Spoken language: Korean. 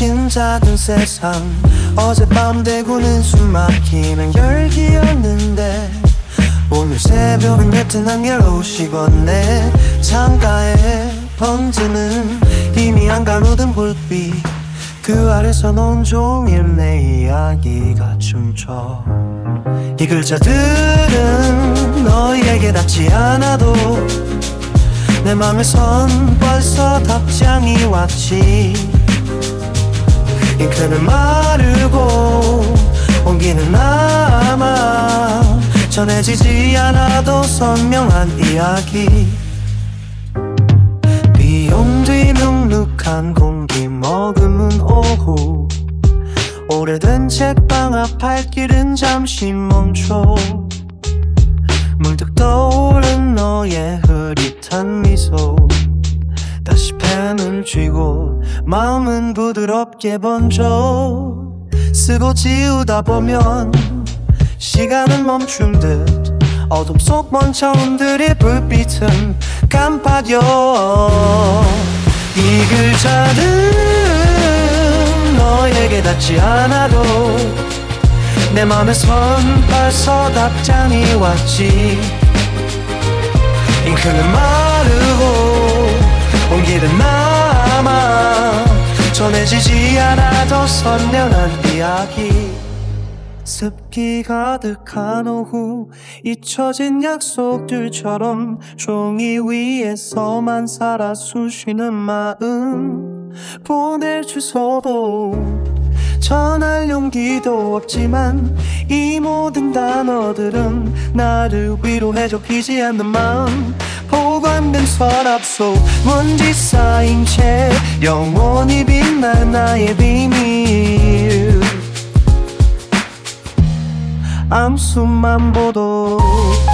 작은 세상, 어젯밤 대구는 숨막히는 열기였는데 오늘 새벽은 옅은 한결 오시건네. 창가에 번지는 희미한 가로등 불빛, 그 아래서 온종일 내 이야기가 춤춰. 이 글자들은 너희에게 닿지 않아도 내 맘에선 벌써 답장이 왔지. 잉크는 마르고 온기는 남아 전해지지 않아도 선명한 이야기. 비온 뒤 눅눅한 공기 머금은 오후, 오래된 책방 앞 발길은 잠시 멈춰. 문득 떠오른 너의 흐릿한 미소, 다시 펜을 쥐고 마음은 부드럽게 번져. 쓰고 지우다 보면 시간은 멈춘 듯 어둠 속 먼 처음들의 불빛은 깜빡여. 이 글자들은 너에게 닿지 않아도 내 맘에선 벌써 답장이 왔지. 잉크는 마르고 온기는 남아 전해지지 않아도 선명한 이야기. 습기 가득한 오후, 잊혀진 약속들처럼 종이 위에서만 살아 쑤시는 마음. 보낼 주소도 전할 용기도 없지만 이 모든 단어들은 나를 위로해 좁히지 않는 마음. 보관된 서랍 속 먼지 쌓인 채 영원히 빛날 나의 비밀. 암수만 보도